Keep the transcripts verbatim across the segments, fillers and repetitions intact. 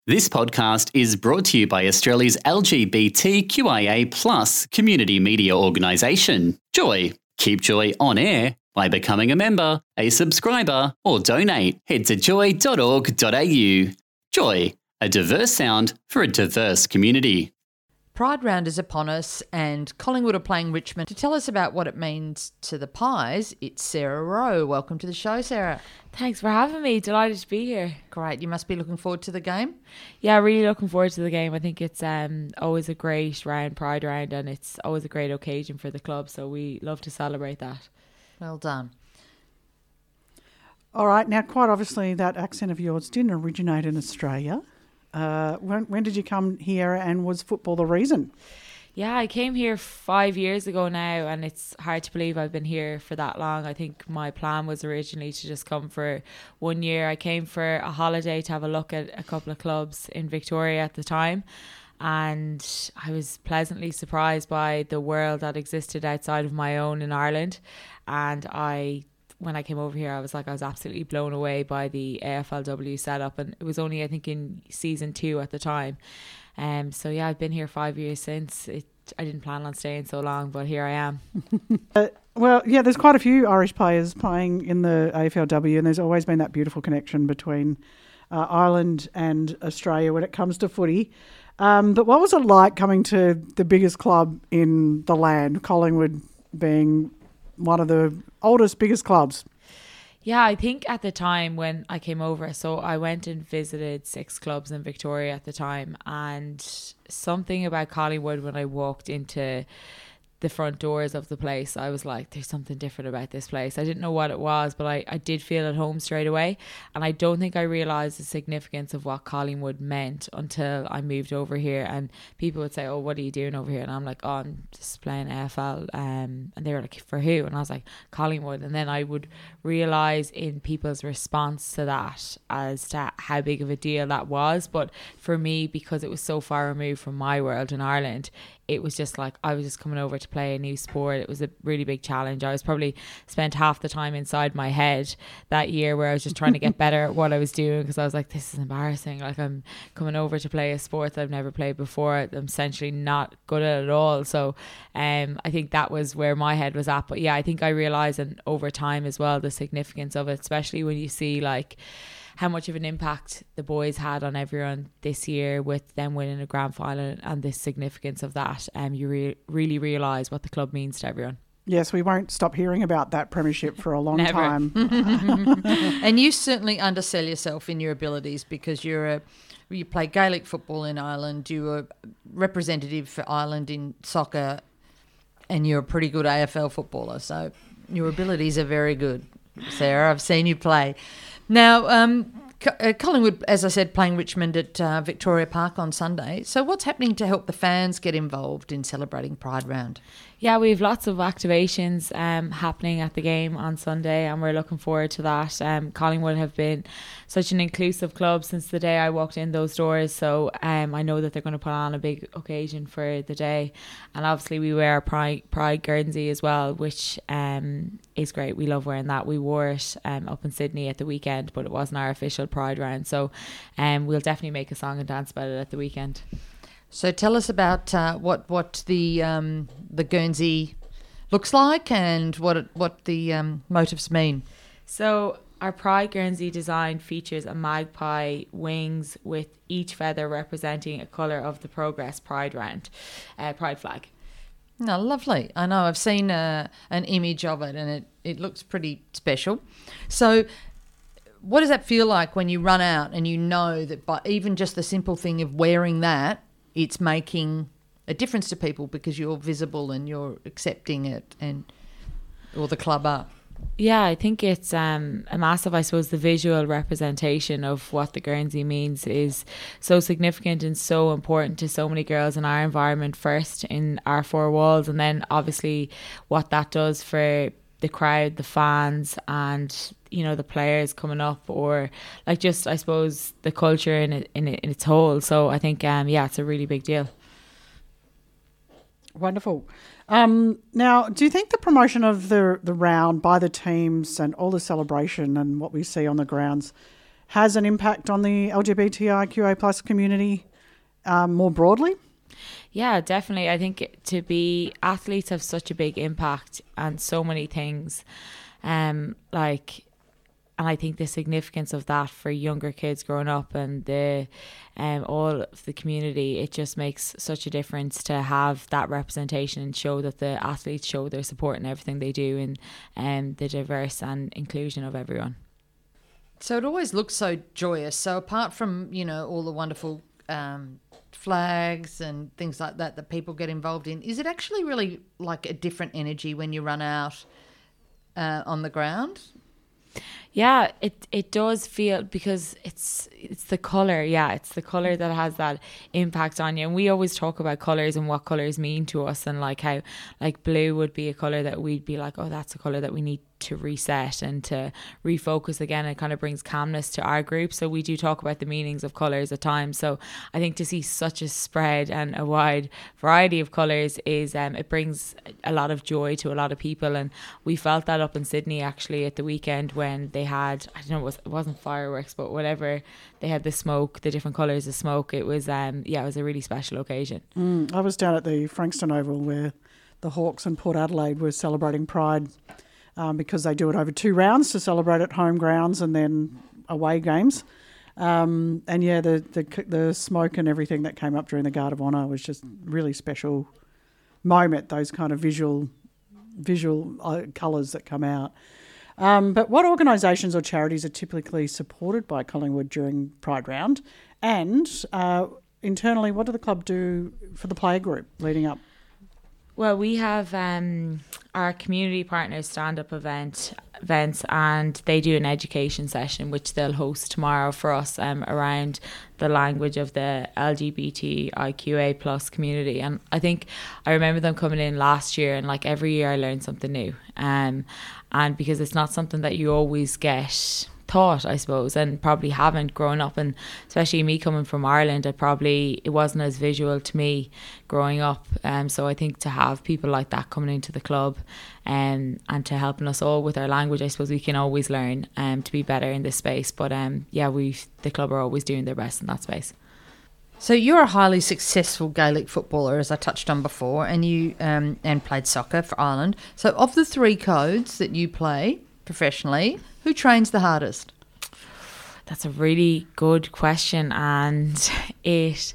This podcast is brought to you by Australia's L G B T Q I A plus community media organisation, Joy. Keep Joy on air by becoming a member, a subscriber, or donate. Head to joy dot org dot a u. Joy, a diverse sound for a diverse community. Pride Round is upon us and Collingwood are playing Richmond. To tell us about what it means to the Pies, it's Sarah Rowe. Welcome to the show, Sarah. Thanks for having me. Delighted to be here. Great. You must be looking forward to the game. Yeah, really looking forward to the game. I think it's um, always a great round, Pride Round, and it's always a great occasion for the club, so we love to celebrate that. Well done. All right. Now, quite obviously, that accent of yours didn't originate in Australia. Uh, when, when did you come here, and was football the reason? Yeah, I came here five years ago now, and it's hard to believe I've been here for that long. I think my plan was originally to just come for one year. I came for a holiday to have a look at a couple of clubs in Victoria at the time, and I was pleasantly surprised by the world that existed outside of my own in Ireland. And I when I came over here, I was like, I was absolutely blown away by the A F L W setup. And it was only, I think, in season two at the time. Um, so, yeah, I've been here five years since. It, I didn't plan on staying so long, but here I am. uh, well, yeah, there's quite a few Irish players playing in the A F L W, and there's always been that beautiful connection between uh, Ireland and Australia when it comes to footy. Um, but what was it like coming to the biggest club in the land, Collingwood being one of the oldest, biggest clubs? Yeah, I think at the time when I came over, so I went and visited six clubs in Victoria at the time, and something about Collingwood, when I walked into the front doors of the place, I was like, there's something different about this place. I didn't know what it was, but I, I did feel at home straight away. And I don't think I realised the significance of what Collingwood meant until I moved over here. And people would say, oh, what are you doing over here? And I'm like, oh, I'm just playing A F L. Um, and they were like, for who? And I was like, Collingwood. And then I would realise in people's response to that as to how big of a deal that was. But for me, because it was so far removed from my world in Ireland, it was just like I was just coming over to play a new sport. It was a really big challenge. I was probably spent half the time inside my head that year where I was just trying to get better at what I was doing, because I was like, this is embarrassing. Like, I'm coming over to play a sport that I've never played before. I'm essentially not good at it at all. So um, I think that was where my head was at. But yeah, I think I realised, and over time as well, the significance of it, especially when you see like how much of an impact the boys had on everyone this year with them winning a grand final, and the significance of that. Um, you re- really realise what the club means to everyone. Yes, we won't stop hearing about that premiership for a long Never. time. And you certainly undersell yourself in your abilities, because you're a you play Gaelic football in Ireland, you're a representative for Ireland in soccer, and you're a pretty good A F L footballer. So your abilities are very good, Sarah. I've seen you play. Now, um, uh, Collingwood, as I said, playing Richmond at uh, Victoria Park on Sunday. So what's happening to help the fans get involved in celebrating Pride Round? Yeah, we have lots of activations um, happening at the game on Sunday, and we're looking forward to that. Um, Collingwood have been such an inclusive club since the day I walked in those doors, so um, I know that they're going to put on a big occasion for the day. And obviously we wear our Pride, Pride Guernsey as well, which um, is great. We love wearing that. We wore it um, up in Sydney at the weekend, but it wasn't our official Pride Round, so um, we'll definitely make a song and dance about it at the weekend. So tell us about uh, what what the um, the Guernsey looks like, and what it, what the um, motifs mean. So our Pride Guernsey design features a magpie wings with each feather representing a colour of the Progress Pride Round, uh, Pride flag. No, lovely. I know, I've seen uh, an image of it, and it, it looks pretty special. So what does that feel like when you run out and you know that by even just the simple thing of wearing that, it's making a difference to people because you're visible and you're accepting it, and or the club are? Yeah, I think it's um, a massive, I suppose, the visual representation of what the Guernsey means is so significant and so important to so many girls in our environment, first in our four walls, and then obviously what that does for the crowd, the fans, and you know the players coming up, or like just I suppose the culture in it, in, it, in its whole. So I think um yeah, it's a really big deal. Wonderful. Um, now, do you think the promotion of the the round by the teams and all the celebration and what we see on the grounds has an impact on the L G B T I Q A plus community um, more broadly? Yeah, definitely. I think to be athletes have such a big impact on so many things. Um, like, and I think the significance of that for younger kids growing up and the um all of the community, it just makes such a difference to have that representation and show that the athletes show their support in everything they do and um, the diverse and inclusion of everyone. So it always looks so joyous. So apart from, you know, all the wonderful um, flags and things like that that people get involved in, is it actually really like a different energy when you run out uh, on the ground? Yeah, it it does feel, because it's it's the colour. Yeah, it's the colour that has that impact on you. And we always talk about colours and what colours mean to us, and like how like blue would be a colour that we'd be like, oh, that's a colour that we need to reset and to refocus again. It kind of brings calmness to our group. So we do talk about the meanings of colours at times. So I think to see such a spread and a wide variety of colours is um it brings a lot of joy to a lot of people. And we felt that up in Sydney actually at the weekend when they had, I don't know, it, was, it wasn't fireworks, but whatever, they had the smoke, the different colours of smoke. It was um yeah, it was a really special occasion. Mm, I was down at the Frankston Oval where the Hawks and Port Adelaide were celebrating Pride. Um, because they do it over two rounds to celebrate at home grounds and then away games. Um, and yeah, the, the the smoke and everything that came up during the Guard of Honour was just really special moment, those kind of visual visual uh, colours that come out. Um, but what organisations or charities are typically supported by Collingwood during Pride Round? And uh, internally, what do the club do for the player group leading up? Well, we have um, our community partners stand-up event events, and they do an education session which they'll host tomorrow for us um, around the language of the L G B T I Q A plus community. And I think I remember them coming in last year, and like every year I learned something new. Um, and because it's not something that you always get taught, I suppose, and probably haven't grown up, and especially me coming from Ireland, it probably it wasn't as visual to me growing up. Um, so I think to have people like that coming into the club um, and to helping us all with our language, I suppose we can always learn um, to be better in this space. But um, yeah, we the club are always doing their best in that space. So you're a highly successful Gaelic footballer, as I touched on before, and you um, and played soccer for Ireland. So of the three codes that you play professionally, who trains the hardest? That's a really good question, and it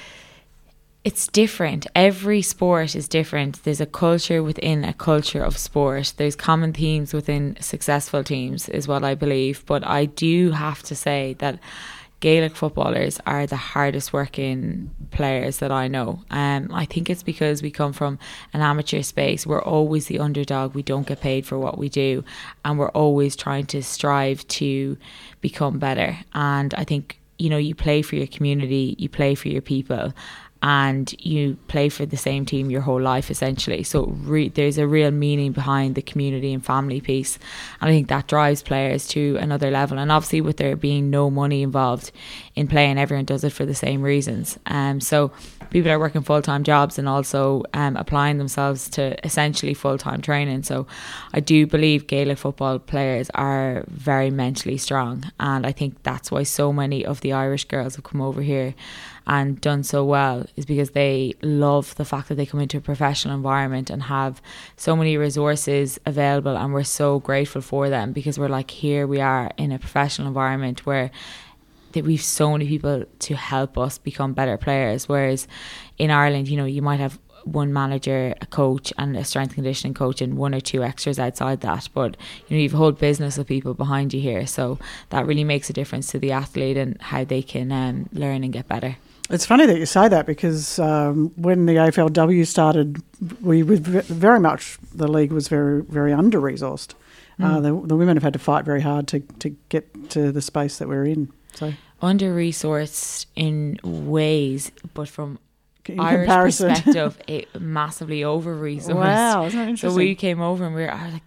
it's different. Every sport is different. There's a culture within a culture of sport. There's common themes within successful teams, is what I believe. But I do have to say that Gaelic footballers are the hardest working players that I know. Um, I think it's because we come from an amateur space. We're always the underdog. We don't get paid for what we do, and we're always trying to strive to become better. And I think, you know, you play for your community, you play for your people, and you play for the same team your whole life essentially. So re- there's a real meaning behind the community and family piece, and I think that drives players to another level. And obviously with there being no money involved in playing, everyone does it for the same reasons. Um, so people are working full-time jobs and also um, applying themselves to essentially full-time training. So I do believe Gaelic football players are very mentally strong, and I think that's why so many of the Irish girls have come over here and done so well, is because they love the fact that they come into a professional environment and have so many resources available, and we're so grateful for them, because we're like, here we are in a professional environment where that we've so many people to help us become better players. Whereas in Ireland, you know, you might have one manager, a coach and a strength conditioning coach and one or two extras outside that, but you know, you've a whole business of people behind you here, so that really makes a difference to the athlete and how they can um, learn and get better. It's funny that you say that, because um, when the A F L W started, we were very much, the league was very, very under-resourced. Mm. Uh, the, the women have had to fight very hard to, to get to the space that we're in. So under-resourced in ways, but from in Irish comparison. perspective, it massively over-resourced. Wow, isn't that interesting? So we came over and we were I was like, you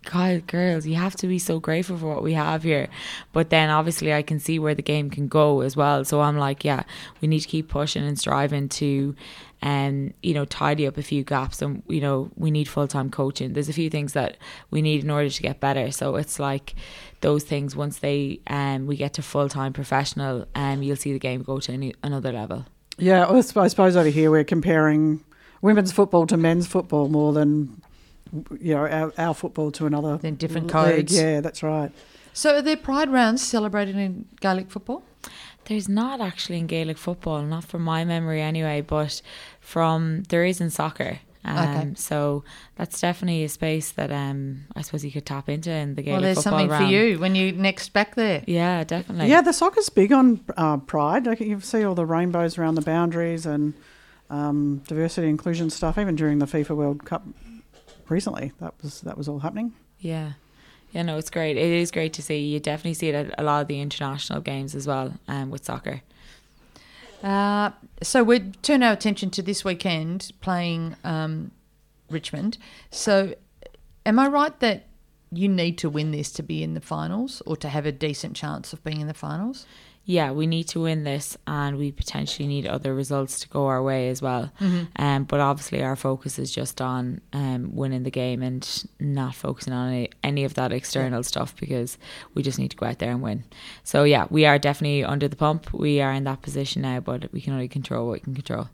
God, girls, you have to be so grateful for what we have here. But then obviously I can see where the game can go as well. So I'm like, yeah, we need to keep pushing and striving to, um, you know, tidy up a few gaps. And, you know, we need full-time coaching. There's a few things that we need in order to get better. So it's like those things, once they um, we get to full-time professional, um, you'll see the game go to any, another level. Yeah, I suppose over here we're comparing women's football to men's football more than, you know, our, our football to another. Then different league. codes. Yeah, that's right. So are there pride rounds celebrated in Gaelic football? There's not actually in Gaelic football, not from my memory anyway, but from there is in soccer. Um, Okay. So that's definitely a space that um, I suppose you could tap into in the Gaelic Well, there's football something round. for you when you next back there. Yeah, definitely. Yeah, the soccer's big on uh, pride. Like you see all the rainbows around the boundaries and um, diversity inclusion stuff. Even during the FIFA World Cup recently, that was that was all happening. Yeah. Yeah, no, it's great. It is great to see. You definitely see it at a lot of the international games as well, um, with soccer. Uh, so we turn our attention to this weekend playing um, Richmond. So am I right that you need to win this to be in the finals or to have a decent chance of being in the finals? Yeah, we need to win this, and we potentially need other results to go our way as well. Mm-hmm. Um, but obviously our focus is just on um, winning the game and not focusing on any, any of that external stuff, because we just need to go out there and win. So yeah, we are definitely under the pump. We are in that position now, but we can only control what we can control.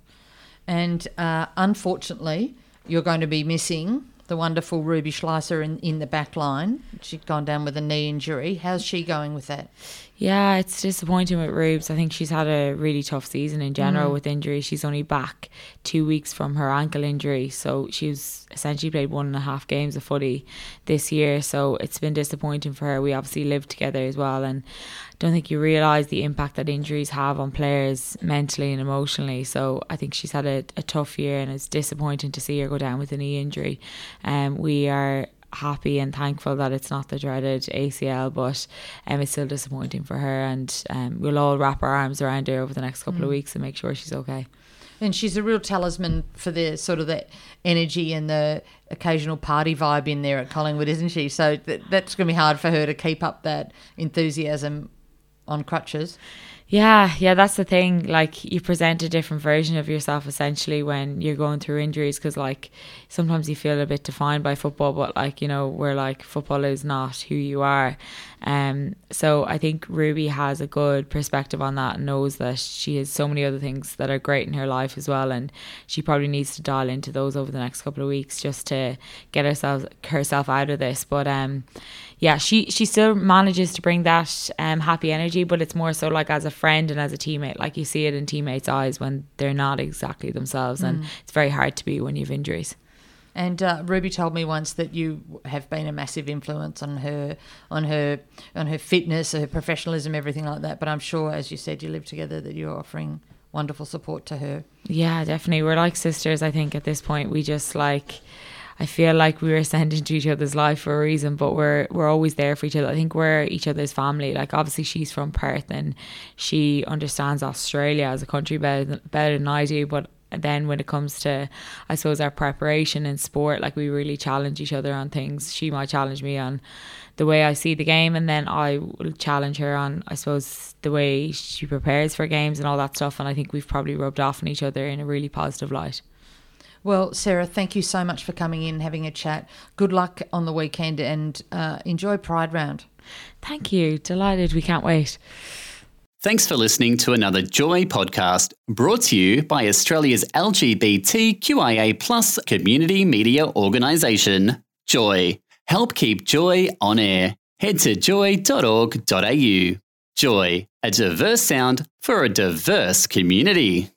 And uh, unfortunately, you're going to be missing the wonderful Ruby Schleiser in, in the back line. She'd gone down with a knee injury. How's she going with that? Yeah, it's disappointing with Rubes. I think she's had a really tough season in general Mm. with injury. She's only back two weeks from her ankle injury. So she's essentially played one and a half games of footy this year. So it's been disappointing for her. We obviously lived together as well. And I don't think you realise the impact that injuries have on players mentally and emotionally. So I think she's had a, a tough year, and it's disappointing to see her go down with a knee injury. Um, we are happy and thankful that it's not the dreaded A C L, but um, it's still disappointing for her, and um, we'll all wrap our arms around her over the next couple Mm. of weeks and make sure she's okay. And she's a real talisman for the sort of the energy and the occasional party vibe in there at Collingwood, isn't she? So th- that's going to be hard for her to keep up that enthusiasm on crutches. Yeah, yeah, that's the thing. Like, you present a different version of yourself essentially when you're going through injuries, because like sometimes you feel a bit defined by football, but like, you know, we're like, football is not who you are. Um, so I think Ruby has a good perspective on that and knows that she has so many other things that are great in her life as well, and she probably needs to dial into those over the next couple of weeks just to get herself herself out of this. But um, yeah, she she still manages to bring that um happy energy, but it's more so like as a friend and as a teammate. Like, you see it in teammates' eyes when they're not exactly themselves, and it's very hard to be when you have injuries. And uh, Ruby told me once that you have been a massive influence on her, on her, on her fitness, her professionalism, everything like that. But I'm sure, as you said, you live together, that you're offering wonderful support to her. Yeah, definitely. We're like sisters, I think, at this point. We just like, I feel like we were sent into each other's life for a reason, but we're we're always there for each other. I think we're each other's family. Like, obviously she's from Perth and she understands Australia as a country better than, better than I do, but then when it comes to, I suppose, our preparation in sport, like, we really challenge each other on things. She might challenge me on the way I see the game, and then I will challenge her on, I suppose, the way she prepares for games and all that stuff. And I think we've probably rubbed off on each other in a really positive light. Well, Sarah, thank you so much for coming in, having a chat. Good luck on the weekend, and uh, enjoy Pride Round. Thank you. Delighted. We can't wait. Thanks for listening to another Joy podcast, brought to you by Australia's L G B T Q I A plus community media organisation, Joy. Help keep Joy on air. Head to joy dot org dot a u. Joy, a diverse sound for a diverse community.